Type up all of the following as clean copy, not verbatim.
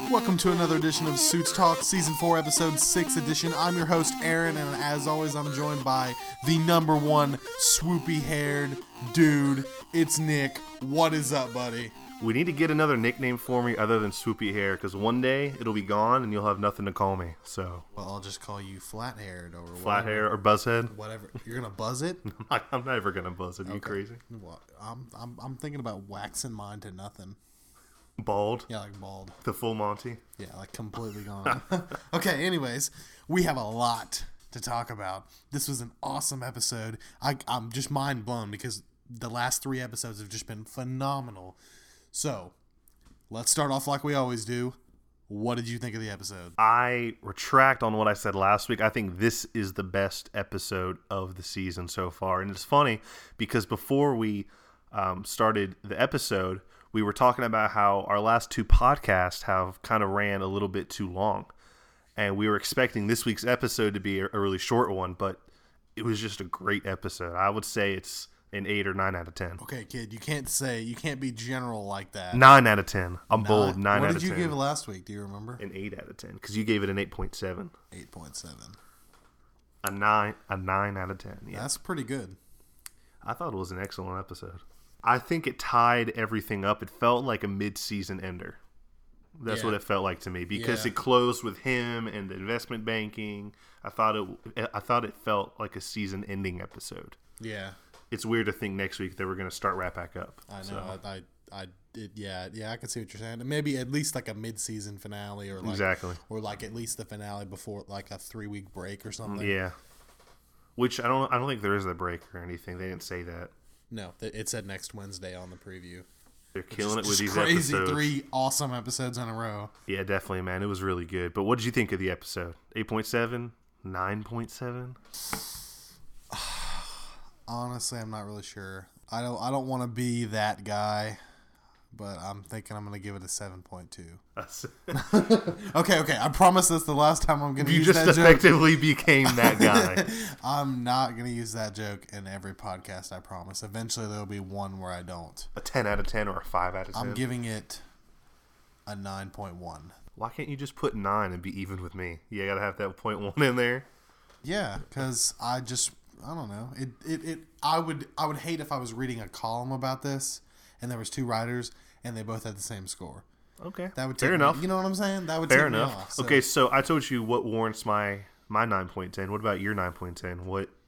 Welcome to another edition of Suits Talk, Season 4, Episode 6 edition. I'm your host, Aaron, and as always, I'm joined by the number one swoopy-haired dude. It's Nick. What is up, buddy? We need to get another nickname for me other than Swoopy Hair, because one day it'll be gone and you'll have nothing to call me. So, Well, I'll just call you Flat-haired or Flat Hair or Buzzhead. whatever. You're gonna buzz it? I'm never gonna buzz it. Are you crazy? Well, I'm thinking about waxing mine to nothing. Bald. Yeah, like bald. The full Monty. Yeah, like completely gone. Okay, anyways, we have a lot to talk about. This was an awesome episode. I'm just mind blown because the last 3 episodes have just been phenomenal. So, let's start off like we always do. What did you think of the episode? I retract on what I said last week. I think this is the best episode of the season so far. And it's funny because before we started the episode, we were talking about how our last 2 podcasts have kind of ran a little bit too long. And we were expecting this week's episode to be a really short one, but it was just a great episode. I would say it's an 8 or 9 out of 10. Okay, kid, you can't be general like that. 9 out of 10. I'm bold. 9 out of 10. What did you give last week? Do you remember? An 8 out of 10, because you gave it an 8.7. 8.7. A 9 out of 10. Yeah. That's pretty good. I thought it was an excellent episode. I think it tied everything up. It felt like a mid-season ender. That's what it felt like to me, because it closed with him and the investment banking. I thought it felt like a season-ending episode. Yeah. It's weird to think next week that we're going to start right back up. I know. So. I can see what you're saying. Maybe at least like a mid-season finale, or like, exactly, or like at least the finale before like a 3-week break or something. Yeah. Which I don't think there is a break or anything. They didn't say that. No, it said next Wednesday on the preview. They're killing it with these crazy episodes. 3 awesome episodes in a row. Yeah, definitely, man. It was really good. But what did you think of the episode? 8.7? 9.7? Honestly, I'm not really sure. I don't want to be that guy, but I'm thinking I'm going to give it a 7.2. Okay. I promise that's the last time I'm going to use that joke. You just effectively became that guy. I'm not going to use that joke in every podcast, I promise. Eventually, there'll be one where I don't. A 10 out of 10 or a 5 out of 10? I'm giving it a 9.1. Why can't you just put 9 and be even with me? You got to have that 0.1 in there. Yeah, because I don't know. I would hate if I was reading a column about this and there was 2 writers and they both had the same score. Okay. That would Fair enough. You know what I'm saying? That would Fair take enough. me off. So. Okay, so I told you what warrants my 9.10. What about your 9.10?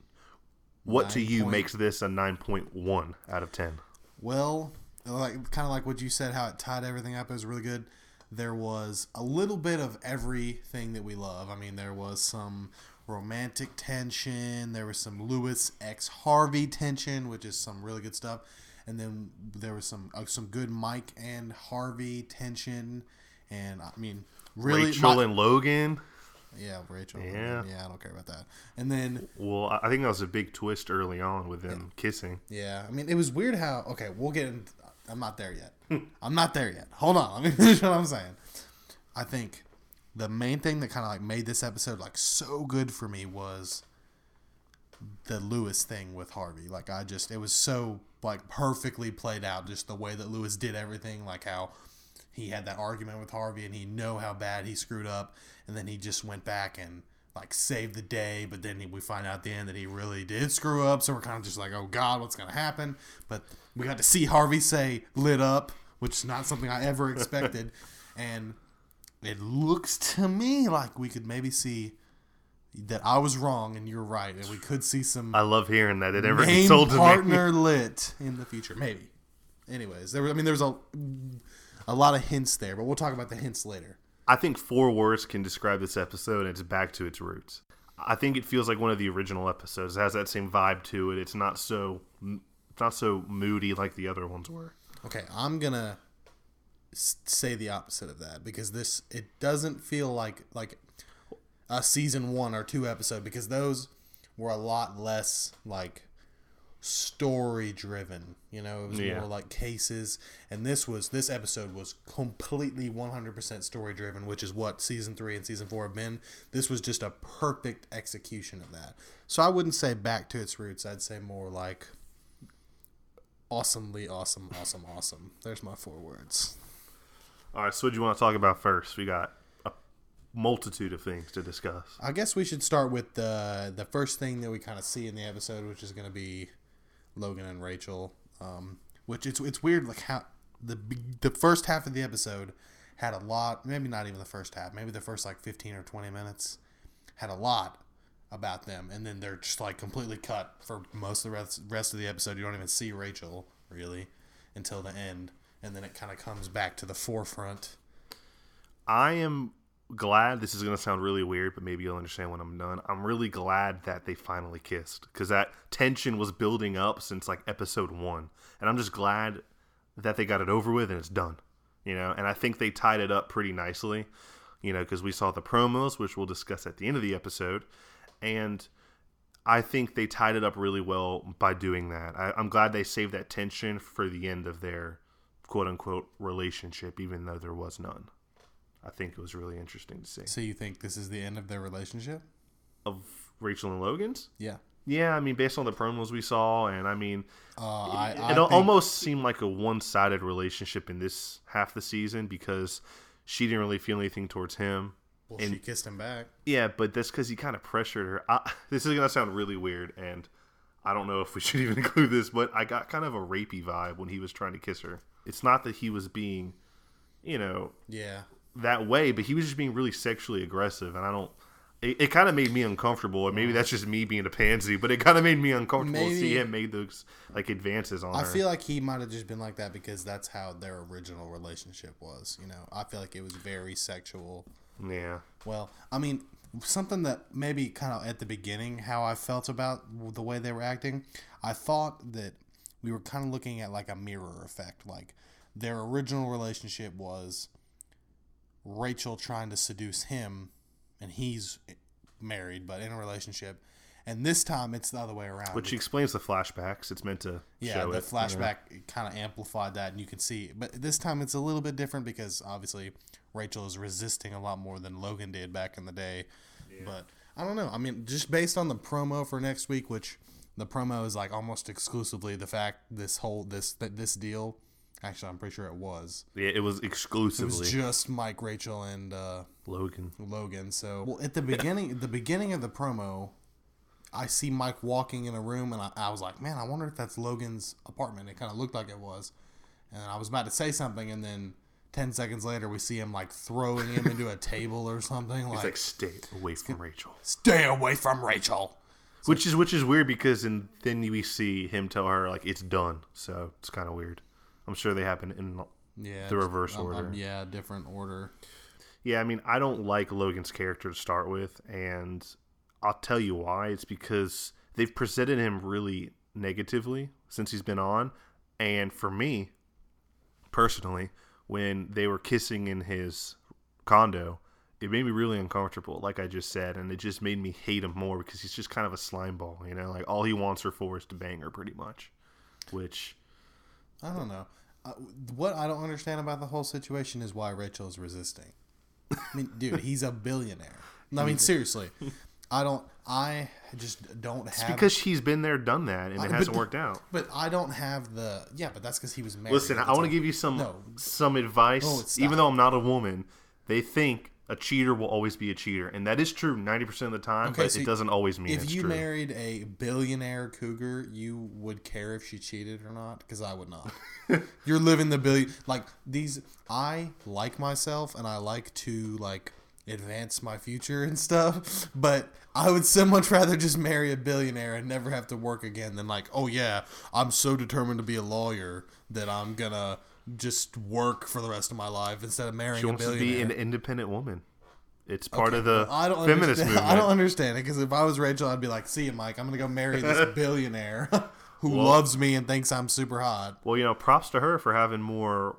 What to you makes this a 9.1 out of 10? Well, kind of like what you said, how it tied everything up. It was really good. There was a little bit of everything that we love. I mean, there was some romantic tension. There was some Lewis x Harvey tension, which is some really good stuff. And then there was some good Mike and Harvey tension. And I mean, really, Rachel and Logan. Yeah, Rachel. Yeah. Yeah, I don't care about that. And then, well, I think that was a big twist early on with them kissing. Yeah, I mean, it was weird how. Okay, we'll get into. I'm not there yet. I'm not there yet. Hold on, let me finish what I'm saying. I think the main thing that kind of like made this episode like so good for me was the Lewis thing with Harvey. Like it was so like perfectly played out, just the way that Lewis did everything, like how he had that argument with Harvey and he knew how bad he screwed up, and then he just went back and like saved the day, but then we find out at the end that he really did screw up, so we're kind of just like, oh God, what's going to happen? But we got to see Harvey say lit up, which is not something I ever expected, and it looks to me like we could maybe see that I was wrong and you're right, and we could see some. I love hearing that. It never gets told to me. Partner lit in the future, maybe. Anyways, there's a lot of hints there, but we'll talk about the hints later. I think 4 words can describe this episode, and it's back to its roots. I think it feels like one of the original episodes. It has that same vibe to it. It's not so moody like the other ones were. Okay, I'm gonna say the opposite of that, because it doesn't feel like a season 1 or 2 episode, because those were a lot less like story driven. You know, it was more like cases, and this episode was completely 100% story driven, which is what season 3 and season 4 have been. This was just a perfect execution of that. So I wouldn't say back to its roots. I'd say more like awesomely awesome. There's my 4 words. All right, so what do you want to talk about first? We got a multitude of things to discuss. I guess we should start with the first thing that we kind of see in the episode, which is going to be Logan and Rachel. Which it's weird, like how the first half of the episode had a lot. Maybe not even the first half. Maybe the first like 15 or 20 minutes had a lot about them, and then they're just like completely cut for most of the rest of the episode. You don't even see Rachel really until the end, and then it kind of comes back to the forefront. I am glad, this is going to sound really weird, but maybe you'll understand when I'm done. I'm really glad that they finally kissed, because that tension was building up since like episode 1, and I'm just glad that they got it over with and it's done, you know. And I think they tied it up pretty nicely, you know, because we saw the promos, which we'll discuss at the end of the episode, and I think they tied it up really well by doing that. I'm glad they saved that tension for the end of their quote-unquote relationship, even though there was none. I think it was really interesting to see. So you think this is the end of their relationship? Of Rachel and Logan's? Yeah. Yeah, I mean, based on the promos we saw, and I mean, I it almost seemed like a one-sided relationship in this half of the season because she didn't really feel anything towards him. Well, and she kissed him back. Yeah, but that's because he kind of pressured her. This is going to sound really weird, and I don't know if we should even include this, but I got kind of a rapey vibe when he was trying to kiss her. It's not that he was being, you know, that way, but he was just being really sexually aggressive, and I don't. It kind of made me uncomfortable, and maybe that's just me being a pansy, but it kind of made me uncomfortable to see him make those like advances on her. I feel like he might have just been like that because that's how their original relationship was. You know, I feel like it was very sexual. Yeah. Well, I mean, something that maybe kind of at the beginning, how I felt about the way they were acting, I thought that we were kind of looking at like a mirror effect. Like their original relationship was Rachel trying to seduce him, and he's married but in a relationship. And this time it's the other way around. Which explains the flashbacks. It's meant to show the it. flashback kind of amplified that, and you can see. But this time it's a little bit different because obviously Rachel is resisting a lot more than Logan did back in the day. Yeah. But I don't know. I mean, just based on the promo for next week, which the promo is like almost exclusively the fact this deal. Actually, I'm pretty sure it was. Yeah, it was exclusively. It was just Mike, Rachel, and Logan. So, well, at the beginning of the promo, I see Mike walking in a room, and I was like, man, I wonder if that's Logan's apartment. It kind of looked like it was. And I was about to say something, and then 10 seconds later, we see him like throwing him into a table or something. He's like, stay away from Rachel. Stay away from Rachel. So, which is weird because then we see him tell her like it's done. So it's kind of weird. I'm sure they happen in the reverse order. Different order. Yeah, I mean, I don't like Logan's character to start with, and I'll tell you why. It's because they've presented him really negatively since he's been on. And for me, personally, when they were kissing in his condo, it made me really uncomfortable, like I just said, and it just made me hate him more because he's just kind of a slime ball, you know? Like, all he wants her for is to bang her, pretty much, which... I don't know. What I don't understand about the whole situation is why Rachel is resisting. I mean, dude, he's a billionaire. I mean, seriously. I just don't have... It's because he's been there, done that, and it hasn't worked out. But I don't have the... Yeah, but that's because he was married. Listen, I want to give you some advice. Even though I'm not a woman, they think a cheater will always be a cheater. And that is true 90% of the time, but it doesn't always mean it's true. If you married a billionaire cougar, you would care if she cheated or not? Because I would not. You're living the billion... Like, I like myself, and I like to, like, advance my future and stuff, but I would so much rather just marry a billionaire and never have to work again than like, oh yeah, I'm so determined to be a lawyer that I'm gonna just work for the rest of my life instead of marrying a billionaire. She wants to be an independent woman. It's part of the feminist movement. I don't understand it, because if I was Rachel, I'd be like, see you, Mike, I'm gonna go marry this billionaire who loves me and thinks I'm super hot. Well, you know, props to her for having more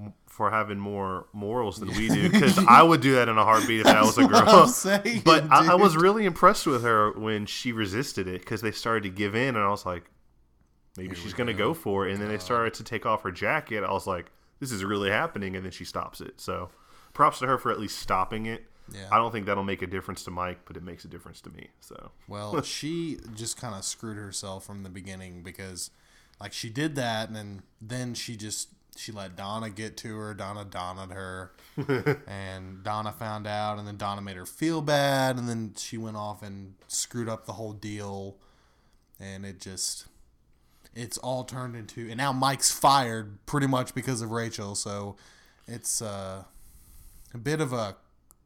morals than we do, because I would do that in a heartbeat if I was a girl. But I was really impressed with her when she resisted it, because they started to give in, and I was like, maybe she's going to go for it. And then they started to take off her jacket. I was like, this is really happening, and then she stops it. So props to her for at least stopping it. Yeah. I don't think that'll make a difference to Mike, but it makes a difference to me. So well, she just kind of screwed herself from the beginning, because like she did that, and then she just she let Donna get to her. Dona'd her. And Donna found out, and then Donna made her feel bad, and then she went off and screwed up the whole deal. And it's all turned into, and now Mike's fired pretty much because of Rachel. So it's a bit of a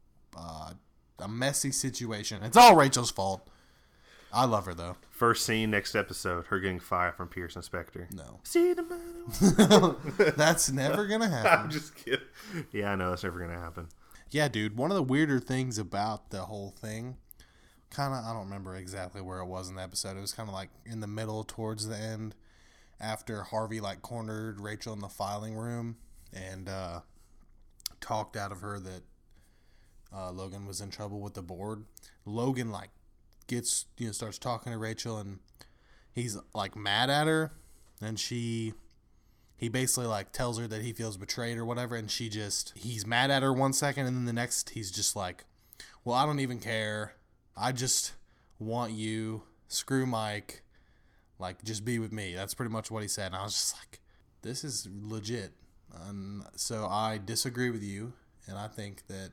messy situation. It's all Rachel's fault. I love her though. First scene next episode, her getting fired from Pearson Spector. No. See the man. That's never gonna happen. I'm just kidding. Yeah, I know that's never gonna happen. Yeah, dude. One of the weirder things about the whole thing, kind of, I don't remember exactly where it was in the episode. It was kind of like in the middle towards the end, after Harvey like cornered Rachel in the filing room and talked out of her that Logan was in trouble with the board. Logan like starts talking to Rachel, and he's like mad at her, and he basically like tells her that he feels betrayed or whatever, and he's mad at her 1 second, and then the next he's just like, well, I don't even care. I just want you. Screw Mike. Like, just be with me. That's pretty much what he said. And I was just like, this is legit. So I disagree with you, and I think that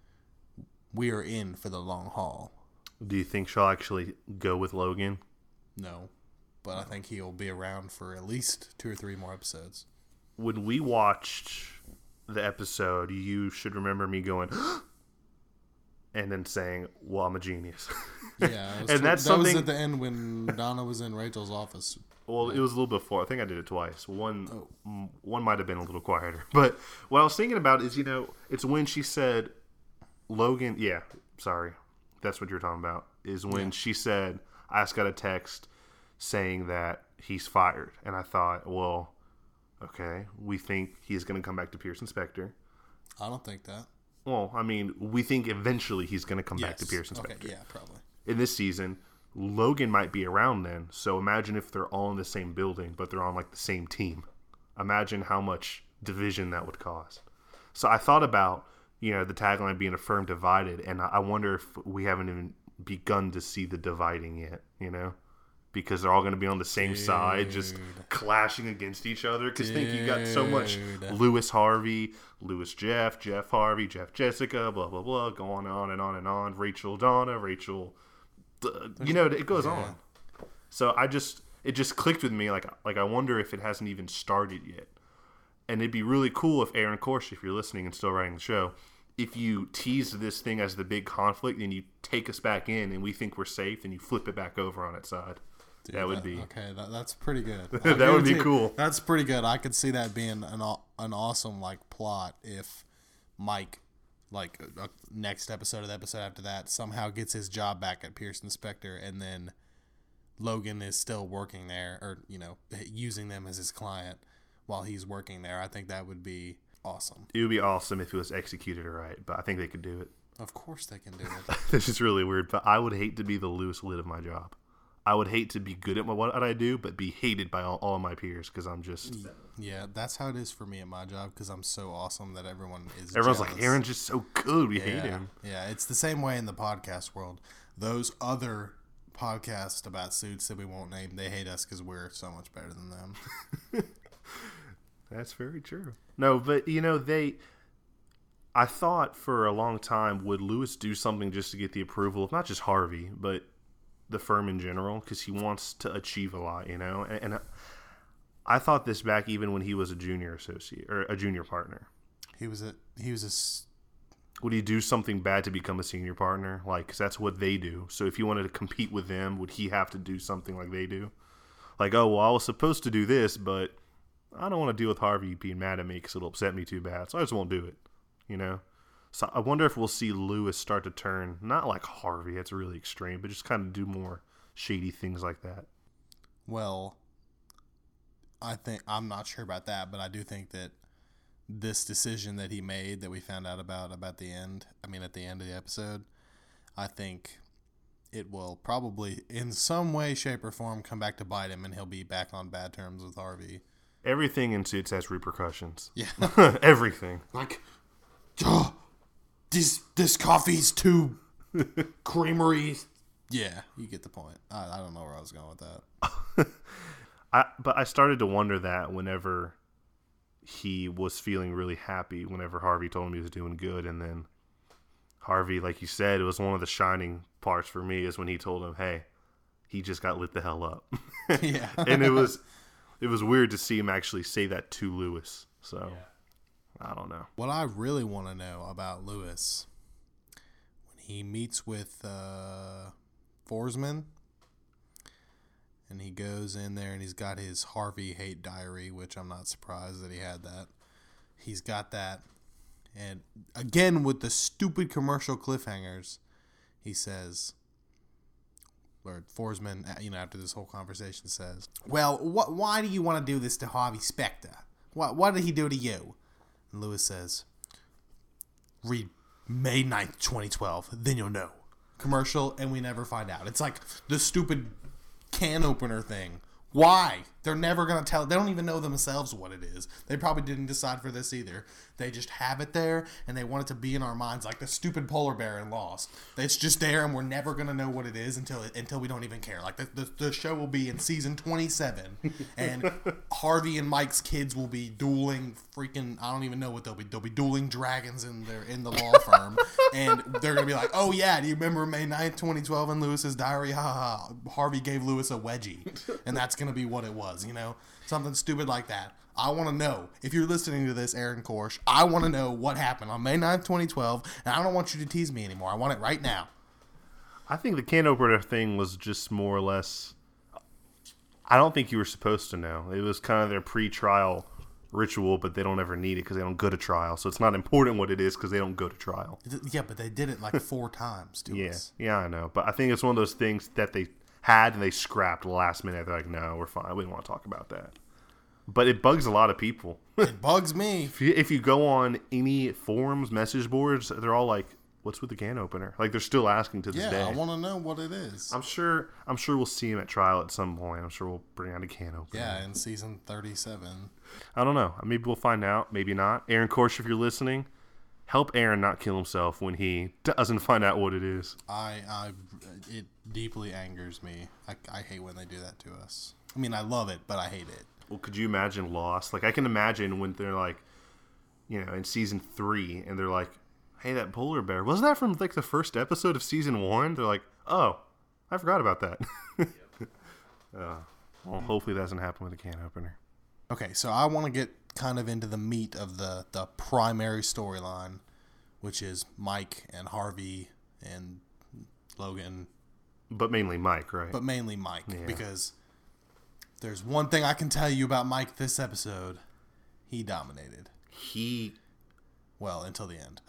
we are in for the long haul. Do you think she'll actually go with Logan? No, but I think he'll be around for at least 2 or 3 more episodes. When we watched the episode, you should remember me going, and then saying, well, I'm a genius. Yeah. And that's something. That was at the end when Donna was in Rachel's office. Well, it was a little before. I think I did it twice. One might have been a little quieter. But what I was thinking about is, it's when she said, Logan, yeah, sorry. That's what you're talking about, is when she said, I just got a text saying that he's fired. And I thought, well, okay, we think he's going to come back to Pearson Spector. I don't think that. Well, I mean, we think eventually he's going to come back to Pearson Spector. Okay, yeah, probably. In this season, Logan might be around then. So imagine if they're all in the same building, but they're on like the same team. Imagine how much division that would cause. So I thought about, the tagline being a firm divided, and I wonder if we haven't even begun to see the dividing yet, because they're all going to be on the same side, just clashing against each other. Because think you got so much Lewis Harvey, Lewis Jeff, Jeff Harvey, Jeff Jessica, blah, blah, blah, going on and on and on. Rachel Donna, Rachel, it goes on. So it just clicked with me. Like I wonder if it hasn't even started yet. And it'd be really cool if Aaron Korsh, if you're listening and still writing the show, if you tease this thing as the big conflict and you take us back in and we think we're safe and you flip it back over on its side. Dude, that would be... Okay, that's pretty good. That would be cool. That's pretty good. I could see that being an awesome, plot if Mike, next episode or the episode after that, somehow gets his job back at Pearson Spector, and then Logan is still working there, or, using them as his client while he's working there. I think that would be awesome. It would be awesome if it was executed right, but I think they could do it. Of course they can do it. This is really weird, but I would hate to be the Lewis Litt of my job. I would hate to be good at what I do, but be hated by all of my peers because I'm just... Yeah, that's how it is for me at my job, because I'm so awesome that everyone's jealous. Like, Aaron's just so good. We hate him. Yeah, it's the same way in the podcast world. Those other podcasts about suits that we won't name, they hate us because we're so much better than them. That's very true. No, but, I thought for a long time, would Lewis do something just to get the approval of not just Harvey, but the firm in general, because he wants to achieve a lot, and I thought this back even when he was a junior associate or a junior partner. Would he do something bad to become a senior partner? Because that's what they do. So if he wanted to compete with them, would he have to do something like they do? I was supposed to do this, but I don't want to deal with Harvey being mad at me because it'll upset me too bad, so I just won't do it, So I wonder if we'll see Lewis start to turn, not like Harvey, that's really extreme, but just kind of do more shady things like that. Well, I'm not sure about that, but I do think that this decision that he made that we found out about at the end of the episode, I think it will probably in some way, shape, or form come back to bite him, and he'll be back on bad terms with Harvey. Everything in Suits has repercussions. Yeah. Everything. This coffee's too creamery. Yeah, you get the point. I don't know where I was going with that. But I started to wonder that whenever, he was feeling really happy whenever Harvey told him he was doing good. And then Harvey, like you said, it was one of the shining parts for me is when he told him, hey, he just got lit the hell up. Yeah. And it was weird to see him actually say that to Lewis. So, I don't know. What I really want to know about Lewis, when he meets with Forsman, and he goes in there and he's got his Harvey hate diary, which I'm not surprised that he had that. He's got that. And again, with the stupid commercial cliffhangers, he says, or Forsman, after this whole conversation says, well, why do you want to do this to Harvey Specter? What did he do to you? And Lewis says, read May 9th, 2012, then you'll know. Commercial, and we never find out. It's like the stupid can opener thing. Why? They're never going to tell. They don't even know themselves what it is. They probably didn't decide for this either. They just have it there, and they want it to be in our minds like the stupid polar bear in Lost. It's just there, and we're never going to know what it is until we don't even care. Like the show will be in season 27, and Harvey and Mike's kids will be dueling freaking, I don't even know what they'll be. They'll be dueling dragons in the law firm, and they're going to be like, oh yeah, do you remember May 9th, 2012 in Lewis's diary? Ha ha. Harvey gave Lewis a wedgie, and that's going to be what it was, Something stupid like that. I want to know. If you're listening to this, Aaron Korsh, I want to know what happened on May 9th, 2012, and I don't want you to tease me anymore. I want it right now. I think the can opener thing was just more or less, I don't think you were supposed to know. It was kind of their pre-trial ritual, but they don't ever need it because they don't go to trial. So it's not important what it is because they don't go to trial. Yeah, but they did it like 4 times to us. Yeah, I know. But I think it's one of those things that they had and they scrapped last minute. They're like, no, we're fine. We don't want to talk about that. But it bugs a lot of people. It bugs me. If you go on any forums, message boards, they're all like, what's with the can opener? Like, they're still asking to this day. Yeah, I want to know what it is. I'm sure we'll see him at trial at some point. I'm sure we'll bring out a can opener. Yeah, in season 37. I don't know. Maybe we'll find out. Maybe not. Aaron Korsh, if you're listening, help Aaron not kill himself when he doesn't find out what it is. It deeply angers me. I hate when they do that to us. I mean, I love it, but I hate it. Well, could you imagine Lost? Like, I can imagine when they're like, in season 3, and they're like, hey, that polar bear, wasn't that from like the first episode of season 1? They're like, oh, I forgot about that. Well, hopefully that doesn't happen with a can opener. Okay, so I want to get kind of into the meat of the primary storyline, which is Mike and Harvey and Logan. But mainly Mike, right? But mainly Mike, because there's one thing I can tell you about Mike this episode. He dominated. Well, until the end.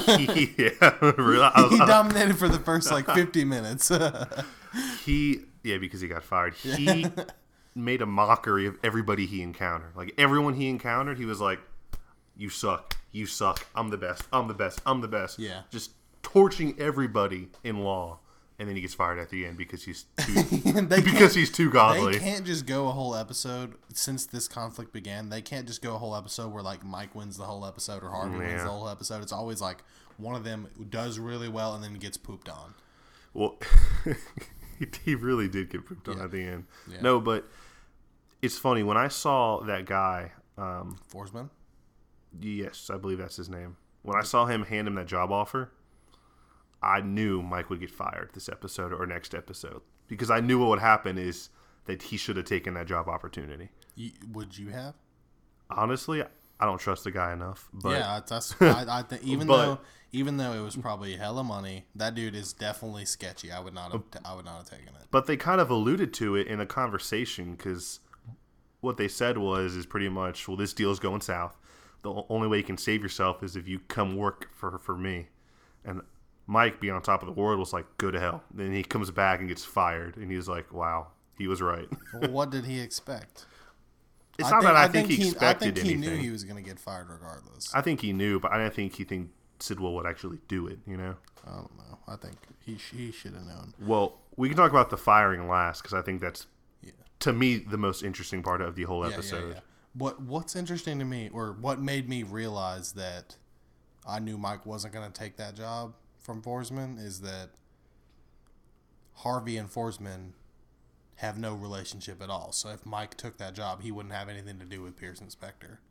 He dominated for the first 50 minutes. Because he got fired. He made a mockery of everybody he encountered. Like, everyone he encountered, he was like, you suck. You suck. I'm the best. I'm the best. I'm the best. Yeah. Just torching everybody in law. And then he gets fired at the end because he's too godly. They can't just go a whole episode since this conflict began. They can't just go a whole episode where Mike wins the whole episode or Harvey wins the whole episode. It's always like one of them does really well and then gets pooped on. Well, he really did get pooped on at the end. Yeah. No, but it's funny when I saw that guy, Forsman. Yes, I believe that's his name. When I saw him hand him that job offer, I knew Mike would get fired this episode or next episode because I knew what would happen is that he should have taken that job opportunity. Would you have? Honestly, I don't trust the guy enough. But yeah, I think even though it was probably hella money, that dude is definitely sketchy. I would not have taken it. But they kind of alluded to it in the conversation because what they said is pretty much, well, this deal's going south. The only way you can save yourself is if you come work for me. And Mike, being on top of the world, was like, go to hell. Then he comes back and gets fired. And he's like, wow, he was right. Well, what did he expect? It's not that I think he expected anything. I think he knew he was going to get fired regardless. I think he knew, but I don't think he think Sidwell would actually do it, I don't know. I think he should have known. Well, we can talk about the firing last because I think that's, to me, the most interesting part of the whole episode. Yeah. What's interesting to me, or what made me realize that I knew Mike wasn't going to take that job from Forsman is that Harvey and Forsman have no relationship at all. So if Mike took that job, he wouldn't have anything to do with Pearson Spector.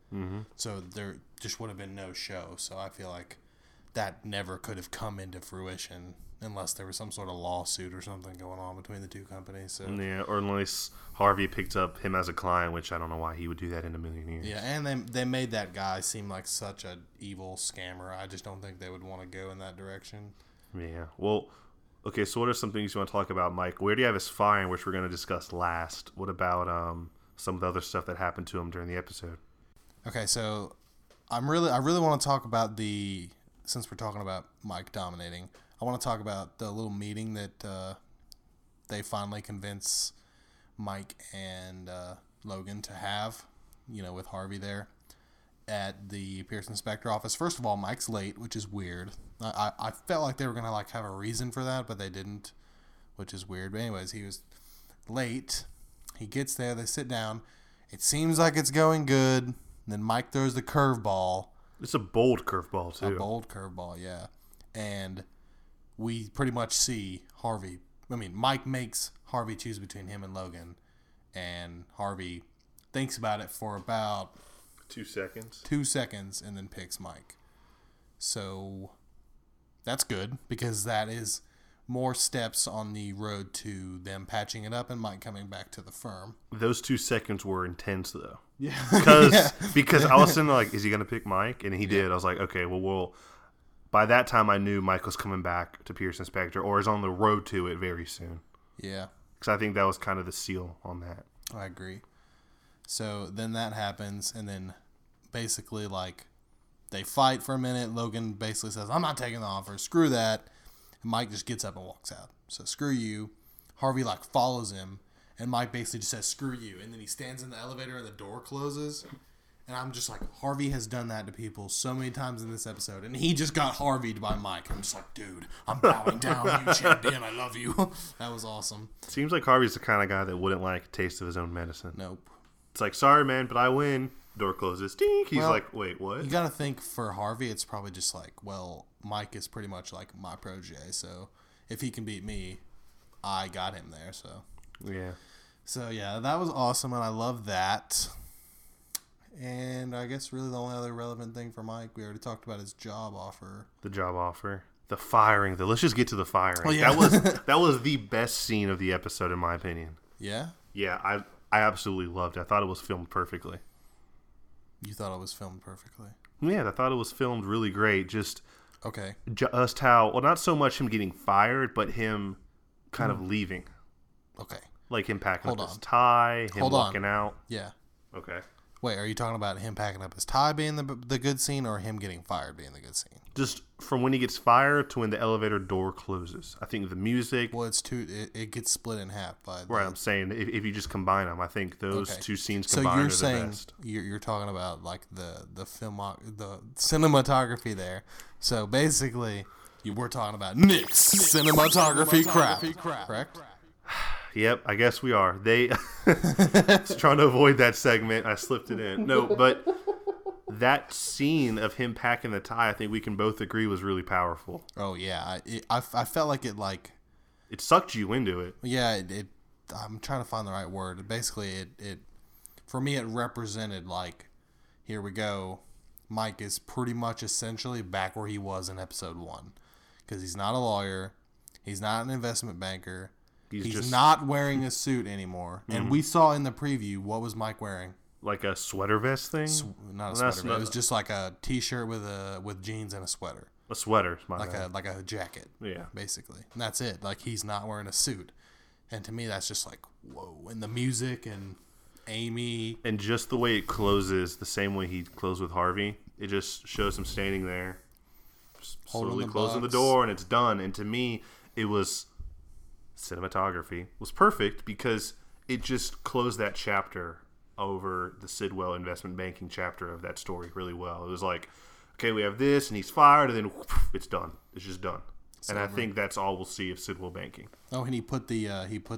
So there just would have been no show. So I feel like that never could have come into fruition unless there was some sort of lawsuit or something going on between the two companies. So Yeah, or unless Harvey picked up him as a client, which I don't know why he would do that in a million years. yeah, and they made that guy seem like such an evil scammer. I just don't think they would want to go in that direction. Yeah. Well, okay, so what are some things you want to talk about, Mike? Where do you have his firing, which we're going to discuss last? What about some of the other stuff that happened to him during the episode? Okay, so I really want to talk about since we're talking about Mike dominating, I want to talk about the little meeting that they finally convince Mike and Logan to have, with Harvey there at the Pearson Spectre office. First of all, Mike's late, which is weird. I felt like they were going to have a reason for that, but they didn't, which is weird. But anyways, he was late. He gets there. They sit down. It seems like it's going good. And then Mike throws the curveball. It's a bold curveball, too. A bold curveball, yeah. And we pretty much see Mike makes Harvey choose between him and Logan. And Harvey thinks about it for about 2 seconds. 2 seconds and then picks Mike. So that's good because that is more steps on the road to them patching it up and Mike coming back to the firm. Those 2 seconds were intense, though. Yeah. Because I was sitting there like, is he going to pick Mike? And he did. I was like, okay, well, by that time I knew Mike was coming back to Pearson Spectre or is on the road to it very soon. Yeah. Because I think that was kind of the seal on that. I agree. So then that happens, and then basically, they fight for a minute. Logan basically says, I'm not taking the offer. Screw that. And Mike just gets up and walks out. So screw you. Harvey, follows him, and Mike basically just says, screw you. And then he stands in the elevator, and the door closes. And I'm just like, Harvey has done that to people so many times in this episode. And he just got Harvey'd by Mike. I'm just like, dude, I'm bowing down. You champion. I love you. That was awesome. Seems like Harvey's the kind of guy that wouldn't like a taste of his own medicine. Nope. It's like, sorry, man, but I win. Door closes. Ding. He's like, wait, what? You got to think for Harvey, it's probably just Mike is pretty much like my protege. So if he can beat me, I got him there. So yeah. So yeah, that was awesome, and I love that. And I guess really the only other relevant thing for Mike, we already talked about his job offer. The job offer. The firing. Let's just get to the firing. Oh, yeah. That was the best scene of the episode, in my opinion. Yeah? Yeah, I absolutely loved it. I thought it was filmed perfectly. You thought it was filmed perfectly? Yeah, I thought it was filmed really great. Just okay. Just how, well, not so much him getting fired, but him kind of leaving. Okay. Like him packing up his tie, him walking out. Yeah. Okay. Wait, are you talking about him packing up his tie being the good scene, or him getting fired being the good scene? Just from when he gets fired to when the elevator door closes. I think the music. Well, it gets split in half by. Right, I'm saying if you just combine them, I think those two scenes combined are the best. So you're saying you're talking about the cinematography there. So basically, we're talking about Nick's cinematography crap, correct? Yep, I guess we are. They was trying to avoid that segment. I slipped it in. No, but that scene of him packing the tie, I think we can both agree was really powerful. Oh yeah, I felt like it sucked you into it. Yeah, I'm trying to find the right word. Basically, it for me it represented here we go. Mike is pretty much essentially back where he was in episode 1 because he's not a lawyer, he's not an investment banker. He's not wearing a suit anymore. Mm-hmm. And we saw in the preview, what was Mike wearing? Like a sweater vest thing? Not a sweater vest. It was just like a t-shirt with jeans and a sweater. A sweater, like a jacket. Yeah. Basically. And that's it. He's not wearing a suit. And to me, that's just whoa. And the music and Amy. And just the way it closes, the same way he closed with Harvey, it just shows him standing there, slowly closing the door, and it's done. And to me, it was... cinematography was perfect because it just closed that chapter over the Sidwell investment banking chapter of that story really well. It was like, okay, we have this and he's fired and then whoosh, it's done. It's just done. And I think that's all we'll see of Sidwell banking. Oh, and he put the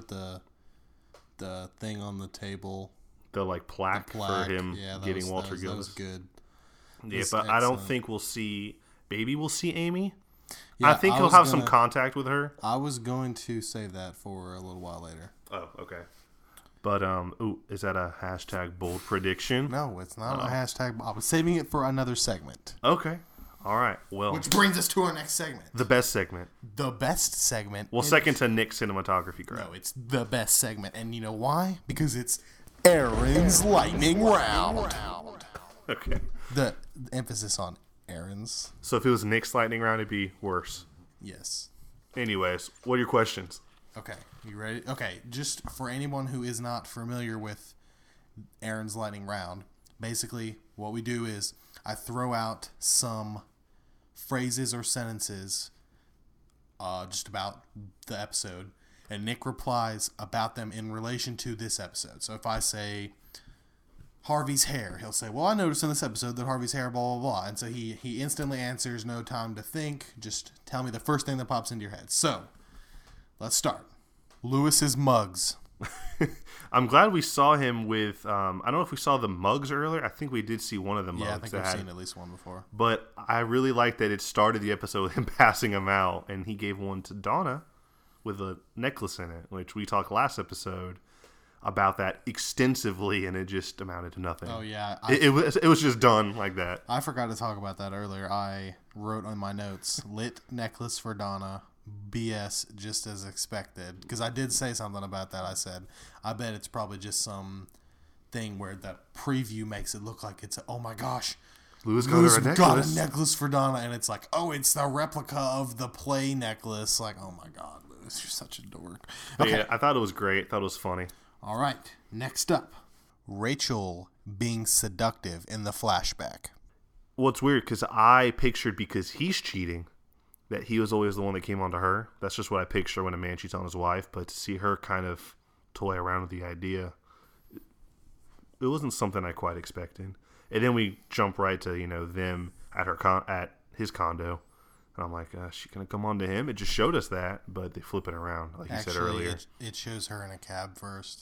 thing on the table. The plaque for him getting Walter Gillis. That was good. Yeah, but I don't think we'll see. Maybe we'll see Amy. Yeah, I think he'll have some contact with her. I was going to save that for a little while later. Oh, okay. But ooh, is that a hashtag bold prediction? No, it's not a hashtag. I was saving it for another segment. Okay. All right. Well, Which brings us to our next segment. the best segment. The best segment. Well, second to Nick's cinematography grab. No, it's the best segment. And you know why? Because it's Aaron's Lightning Round. Okay. The emphasis on Aaron's. So if it was Nick's lightning round, it'd be worse. Yes. Anyways, what are your questions? Okay. You ready? Okay. Just for anyone who is not familiar with Aaron's Lightning Round, basically what we do is I throw out some phrases or sentences just about the episode, and Nick replies about them in relation to this episode. So if I say Harvey's hair, he'll say, well, I noticed in this episode that Harvey's hair, blah, blah, blah. And so he instantly answers, no time to think. Just tell me the first thing that pops into your head. So let's start. Lewis's mugs. I'm glad we saw him with, I don't know if we saw the mugs earlier. I think we did see one of the mugs. Yeah, I think I've seen at least one before. But I really like that it started the episode with him passing them out, and he gave one to Donna with a necklace in it, which we talked last episode about that extensively, and it just amounted to nothing. Oh, yeah. It was just done like that. I forgot to talk about that earlier. I wrote on my notes, lit necklace for Donna, BS, just as expected. Because I did say something about that. I said, I bet it's probably just some thing where the preview makes it look like it's, oh my gosh, Lewis got a necklace for Donna. And it's like, oh, it's the replica of the play necklace. Like, oh my God, Lewis, you're such a dork. Okay. Yeah, I thought it was great. I thought it was funny. All right. Next up, Rachel being seductive in the flashback. Well, it's weird because I pictured, because he's cheating, that he was always the one that came onto her. That's just what I picture when a man cheats on his wife. But to see her kind of toy around with the idea, it wasn't something I quite expected. And then we jump right to, them at at his condo. And I'm like, is she going to come on to him? It just showed us that, but they flip it around, like you said earlier. It shows her in a cab first.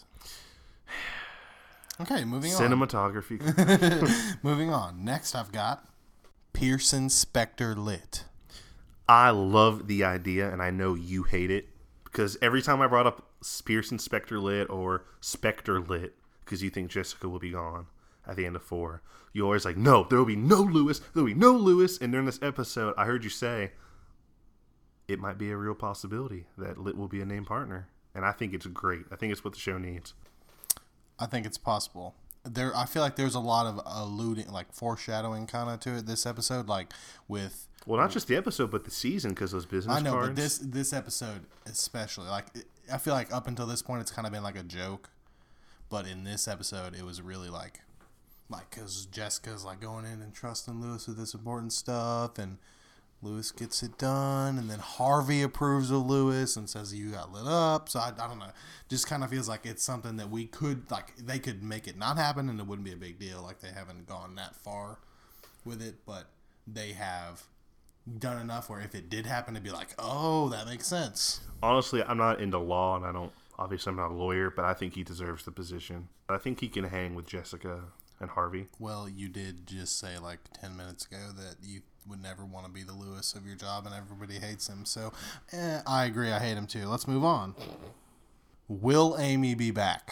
Okay, moving on. Cinematography. Moving on. Next I've got Pearson Spectre lit. I love the idea, and I know you hate it, because every time I brought up Pearson Spectre lit or Spectre lit, because you think Jessica will be gone at the end of 4, you always like, no, there will be no Lewis, there will be no Lewis. And during this episode, I heard you say it might be a real possibility that Lit will be a named partner, and I think it's great. I think it's what the show needs. I think it's possible. I feel like there's a lot of alluding, like foreshadowing kind of to it this episode, like with... Well, not just the episode, but the season, because those business cards. I know, but this episode especially, like, I feel like up until this point, it's kind of been like a joke. But in this episode, it was really like, because Jessica's like going in and trusting Lewis with this important stuff, and Lewis gets it done, and then Harvey approves of Lewis and says you got lit up. So I don't know, just kind of feels like it's something that we could, like, they could make it not happen, and it wouldn't be a big deal. Like, they haven't gone that far with it, but they have done enough where if it did happen, to be like, oh, that makes sense. Honestly, I'm not into law, and obviously I'm not a lawyer, but I think he deserves the position. I think he can hang with Jessica and Harvey. Well, you did just say like 10 minutes ago that you would never want to be the Lewis of your job, and everybody hates him. So I agree, I hate him too. Let's move on. Will Amy be back?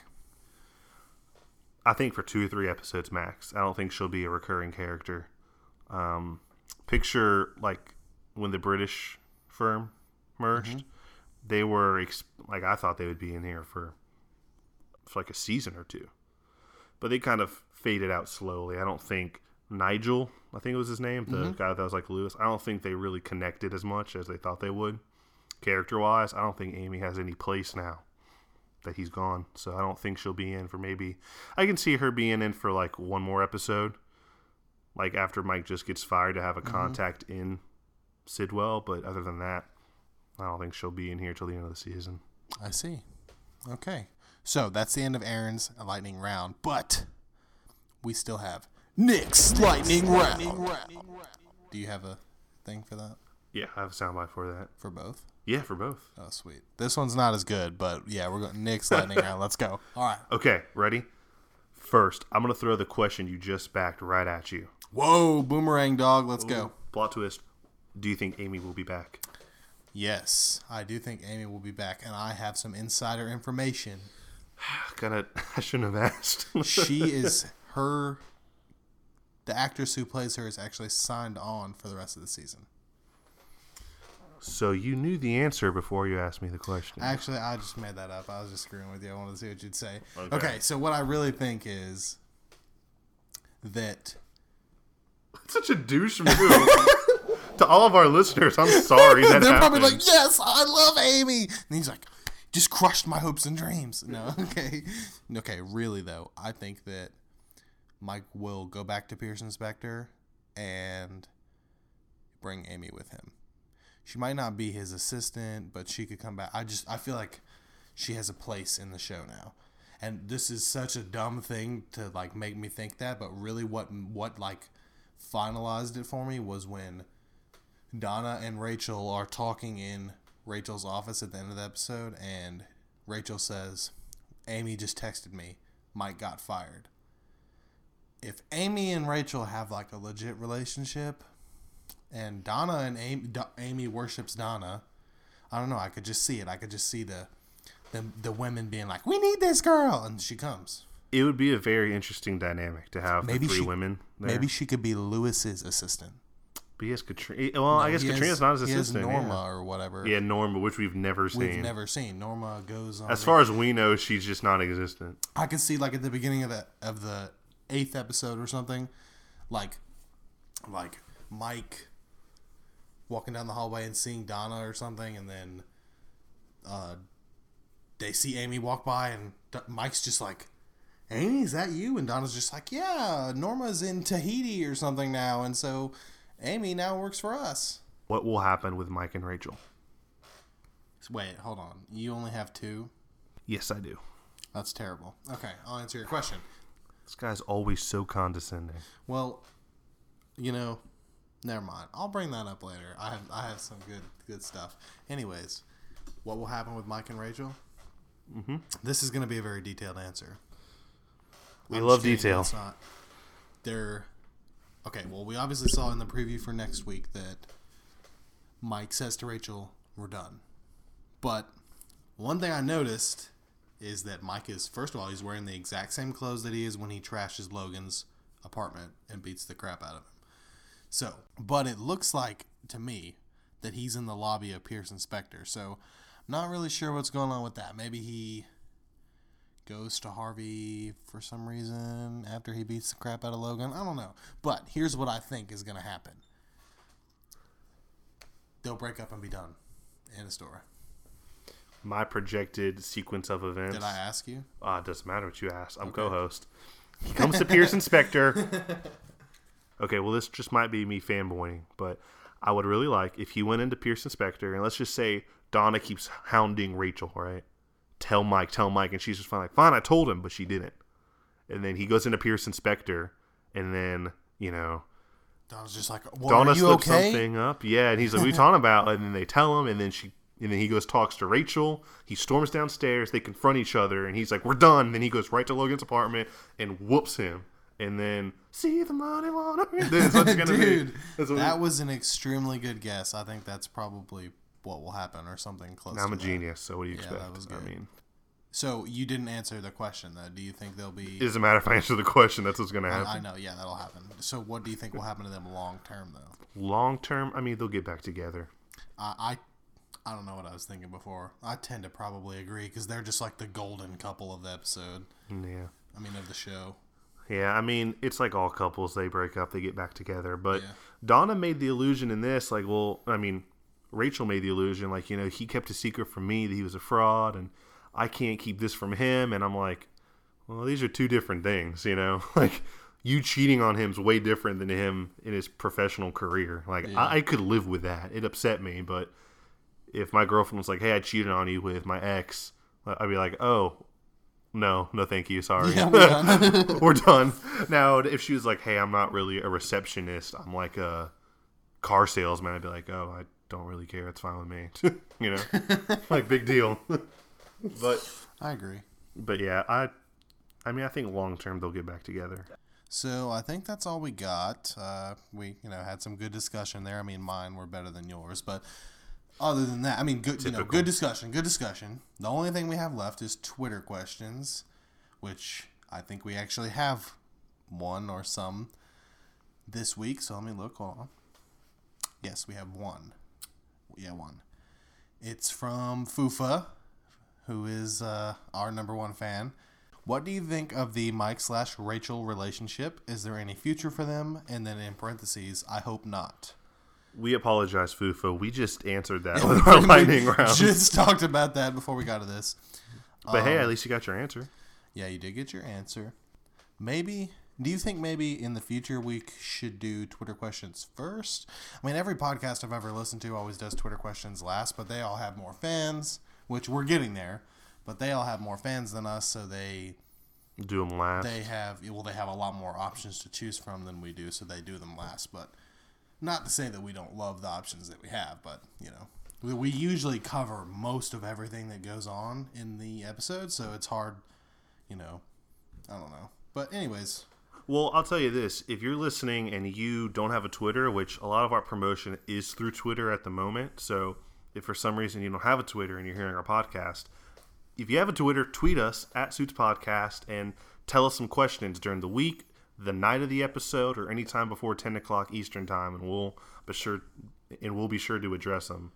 I think for 2 or 3 episodes max. I don't think she'll be a recurring character. Picture like when the British firm merged. Mm-hmm. They were I thought they would be in here for like a season or 2, but they kind of faded out slowly. I don't think Nigel, I think it was his name, the guy that was like Lewis, I don't think they really connected as much as they thought they would character wise. I don't think Amy has any place now that he's gone, so I don't think she'll be in for maybe, I can see her being in for like one more episode, like after Mike just gets fired, to have a contact in Sidwell. But other than that, I don't think she'll be in here till the end of the season. I see. Okay. So that's the end of Aaron's lightning round, but we still have Nick's lightning round. Do you have a thing for that? Yeah, I have a soundbite for that. For both? Yeah, for both. Oh, sweet. This one's not as good, but yeah, we're going Nick's lightning round. Let's go. All right. Okay, ready? First, I'm going to throw the question you just backed right at you. Whoa, boomerang dog. Let's go. Plot twist. Do you think Amy will be back? Yes, I do think Amy will be back, and I have some insider information I shouldn't have asked. The actress who plays her is actually signed on for the rest of the season. So you knew the answer before you asked me the question. Actually, I just made that up. I was just screwing with you. I wanted to see what you'd say. Okay, so what I really think is that... It's such a douche move. To all of our listeners, I'm sorry that They're happened. probably like, yes, I love Amy. And he's like, just crushed my hopes and dreams. No, okay. Okay, really, though, I think that Mike will go back to Pearson Spector and bring Amy with him. She might not be his assistant, but she could come back. I feel like she has a place in the show now. And this is such a dumb thing to like make me think that, but really what like finalized it for me was when Donna and Rachel are talking in Rachel's office at the end of the episode, and Rachel says, Amy just texted me, Mike got fired. If Amy and Rachel have like a legit relationship, and Donna and Amy worships Donna, I don't know, I could just see it. I could just see the women being like, we need this girl, and she comes. It would be a very interesting dynamic to have the three women there. Maybe she could be Lewis's assistant. But he has Katrina. Well, I guess Katrina's not his assistant. He has Norma or whatever. Yeah, Norma, which we've never seen. Norma goes on. As far as we know, she's just non-existent. I could see like at the beginning of the 8th episode or something, like Mike walking down the hallway and seeing Donna or something, and then they see Amy walk by, and Mike's just like, Amy, is that you? And Donna's just like, yeah, Norma's in Tahiti or something now, and so Amy now works for us. What will happen with Mike and Rachel? Wait, hold on. You only have 2? Yes, I do. That's terrible. Okay, I'll answer your question. This guy's always so condescending. Well, never mind. I'll bring that up later. I have some good stuff. Anyways, what will happen with Mike and Rachel? Mm-hmm. This is going to be a very detailed answer. We love detail. It's not. Okay, well, we obviously saw in the preview for next week that Mike says to Rachel, we're done. But one thing I noticed is that Mike is, first of all, he's wearing the exact same clothes that he is when he trashes Logan's apartment and beats the crap out of him. So, but it looks like, to me, that he's in the lobby of Pearson Spector. So, I'm not really sure what's going on with that. Maybe he goes to Harvey for some reason after he beats the crap out of Logan. I don't know. But here's what I think is going to happen. They'll break up and be done. End of story. My projected sequence of events. Did I ask you? It doesn't matter what you asked. I'm co-host. He comes to Pearson Spector. Okay, well, this just might be me fanboying, but I would really like if he went into Pearson Spector, and let's just say Donna keeps hounding Rachel, right? Tell Mike, and she's just fine, I told him, but she didn't. And then he goes into Pearson Spector, and then, Donna's just like, Donna slips something up. Yeah, and he's like, what are you talking about? And then they tell him, and then he goes talks to Rachel. He storms downstairs. They confront each other, and he's like, we're done. Then he goes right to Logan's apartment and whoops him. And then, see the money laundering. Dude, that was an extremely good guess. I think that's probably what will happen or something close to that. I'm a genius, so what do you expect? That was good. So you didn't answer the question, though. Do you think they'll be... It doesn't matter if I answer the question. That's what's going to happen. I know, yeah, that'll happen. So what do you think will happen to them long term, though? Long term? I mean, they'll get back together. I don't know what I was thinking before. I tend to probably agree because they're just like the golden couple of the episode. Yeah. I mean, of the show. Yeah, I mean, it's like all couples. They break up, they get back together. But Donna made the illusion in this, like, well, I mean, Rachel made the illusion, like, he kept a secret from me that he was a fraud, and I can't keep this from him. And I'm like, well, these are two different things, Like, you cheating on him is way different than him in his professional career. Like, I could live with that. It upset me, but if my girlfriend was like, hey, I cheated on you with my ex, I'd be like, oh, no, thank you, sorry. Yeah, we're done. We're done. Now, if she was like, hey, I'm not really a receptionist, I'm like a car salesman, I'd be like, oh, I don't really care, it's fine with me. Like, big deal. But I agree. But yeah, I mean, I think long term they'll get back together. So I think that's all we got. We had some good discussion there. I mean, mine were better than yours, but Other than that, I mean, good. Typical. Good discussion. Good discussion. The only thing we have left is Twitter questions, which I think we actually have one or some this week. So let me look. Hold on. Yes, we have one. Yeah, one. It's from Fufa, who is our number one fan. What do you think of the Mike/Rachel relationship? Is there any future for them? And then in parentheses, I hope not. We apologize, Fufa. We just answered that with our lightning round. Just talked about that before we got to this. But hey, at least you got your answer. Yeah, you did get your answer. Maybe. Do you think maybe in the future we should do Twitter questions first? I mean, every podcast I've ever listened to always does Twitter questions last, but they all have more fans, which we're getting there. But they all have more fans than us, so they do them last. They have a lot more options to choose from than we do, so they do them last. But not to say that we don't love the options that we have, but we usually cover most of everything that goes on in the episode, so it's hard. I don't know. But anyways. Well, I'll tell you this. If you're listening and you don't have a Twitter, which a lot of our promotion is through Twitter at the moment, so if for some reason you don't have a Twitter and you're hearing our podcast, if you have a Twitter, tweet us at Suits Podcast and tell us some questions during the week, the night of the episode, or any time before 10 o'clock Eastern time, and we'll be sure to address them.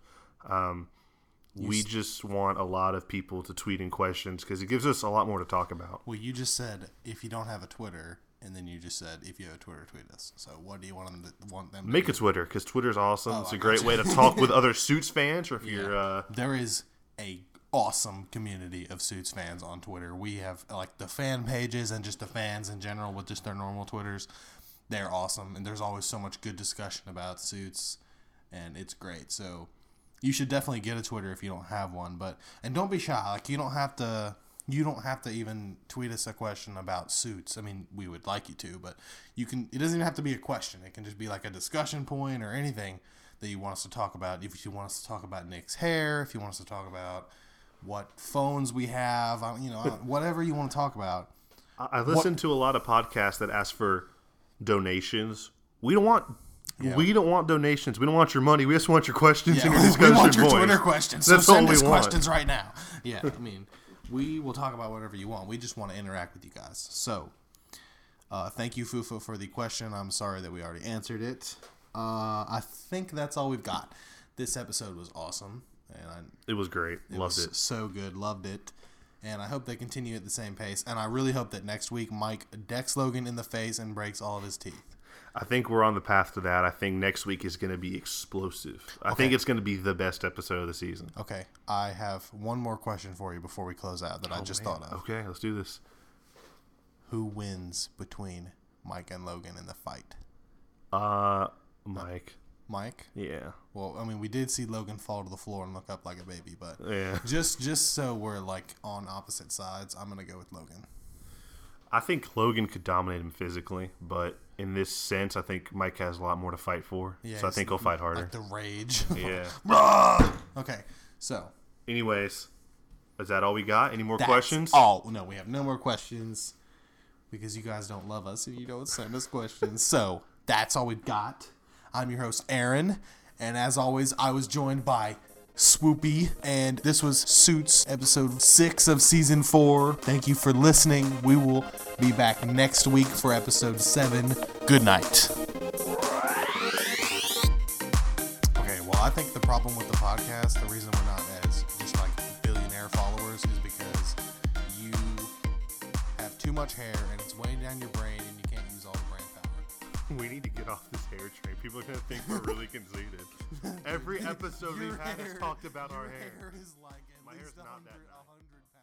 We just want a lot of people to tweet in questions because it gives us a lot more to talk about. Well, you just said if you don't have a Twitter, and then you just said if you have a Twitter, tweet us. So what do you want them to Make do? a Twitter because Twitter's awesome. It's a great way to talk with other Suits fans, or if you're there is a awesome community of Suits fans on Twitter. We have like the fan pages and just the fans in general with just their normal Twitters. They're awesome, and there's always so much good discussion about Suits, and it's great. So you should definitely get a Twitter if you don't have one, and don't be shy. Like you don't have to even tweet us a question about Suits. I mean, we would like you to, but you can. It doesn't even have to be a question. It can just be like a discussion point or anything that you want us to talk about. If you want us to talk about Nick's hair, if you want us to talk about what phones we have, whatever you want to talk about. I listen to a lot of podcasts that ask for donations. We don't want donations. We don't want your money. We just want your questions and your discussion. We want your points. Twitter questions. That's so all send we us want. questions right now. Yeah, I mean, we will talk about whatever you want. We just want to interact with you guys. So, thank you, Fufu, for the question. I'm sorry that we already answered it. I think that's all we've got. This episode was awesome. And it was great. Loved it. So good. Loved it. And I hope they continue at the same pace. And I really hope that next week Mike decks Logan in the face and breaks all of his teeth. I think we're on the path to that. I think next week is going to be explosive. I think it's going to be the best episode of the season. Okay. I have one more question for you before we close out that I just thought of. Okay, let's do this. Who wins between Mike and Logan in the fight? Mike. Mike? Yeah. Well, I mean, we did see Logan fall to the floor and look up like a baby, but yeah. just so we're like on opposite sides, I'm going to go with Logan. I think Logan could dominate him physically, but in this sense, I think Mike has a lot more to fight for. Yeah, so I think he'll fight harder. Like the rage. Yeah. Okay, so. Anyways, is that all we got? Any more questions? No, we have no more questions because you guys don't love us and you don't send us questions. So that's all we've got. I'm your host, Aaron, and as always, I was joined by Swoopy, and this was Suits, episode 6 of season 4. Thank you for listening. We will be back next week for episode 7. Good night. Okay, well, I think the problem with the podcast, the reason we're not as just like billionaire followers, is because you have too much hair and it's weighing down your brain and you can't use all the brain power. We need to get off this hair train. People are going to think we're really conceited. Every episode we've had has talked about our hair. Your hair is like at My least hair's not that 100 pounds.